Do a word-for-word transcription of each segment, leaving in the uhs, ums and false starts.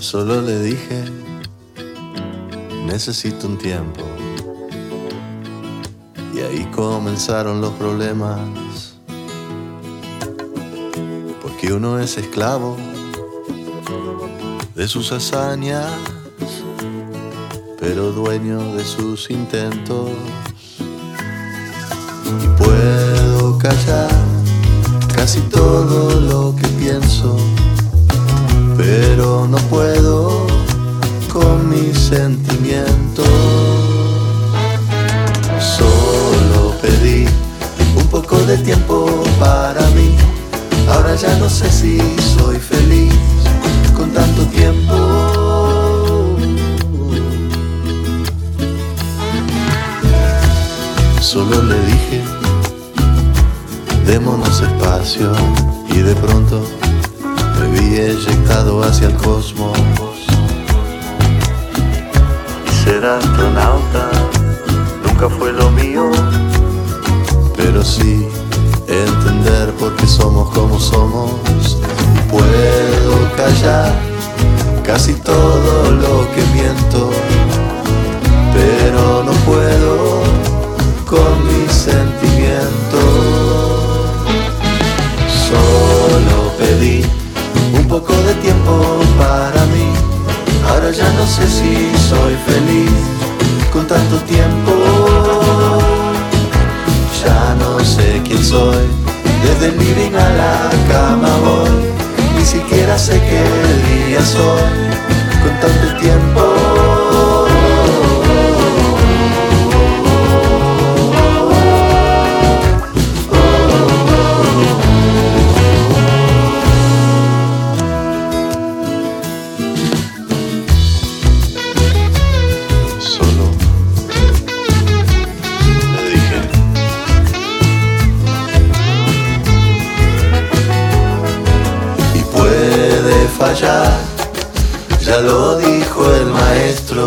Solo le dije, necesito un tiempo. Y ahí comenzaron los problemas, porque uno es esclavo de sus hazañas, pero dueño de sus intentos. Y puedo callar casi todo lo que pienso, pero no puedo con mis sentimientos. Solo pedí un poco de tiempo para mí. Ahora ya no sé si soy feliz con tanto tiempo. Solo le dije, démonos espacio, y de pronto me vi eyectado hacia el cosmos. Y ser astronauta nunca fue lo mío, pero sí entender por qué somos como somos. Puedo callar casi todo lo que miento, pero no puedo con mis sentimientos. Solo pedí un poco de tiempo para mí. Ahora ya no sé si soy feliz con tanto tiempo. Ya no sé quién soy, desde el living a la cama voy. Ni siquiera sé qué día soy con tanto tiempo. Fallar, ya lo dijo el maestro,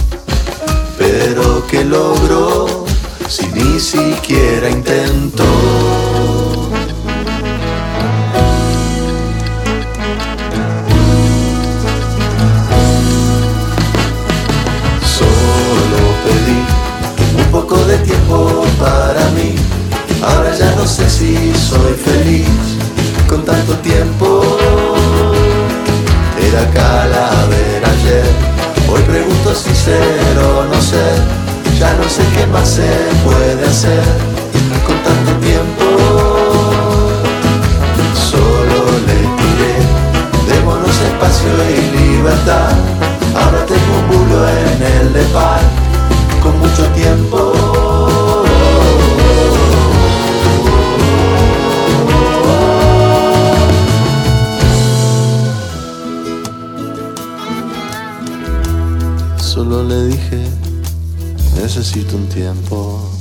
pero ¿qué logró si ni siquiera intentó? Solo pedí un poco de tiempo para mí. Ahora ya no sé si soy feliz con tanto tiempo. Era calavera ayer, hoy pregunto si ser o no ser. Ya no sé qué más se puede hacer con tanto tiempo. Solo le tiré, démonos espacio y libertad. Ahora tengo un bulo en el de par, con mucho tiempo. Solo le dije, necesito un tiempo.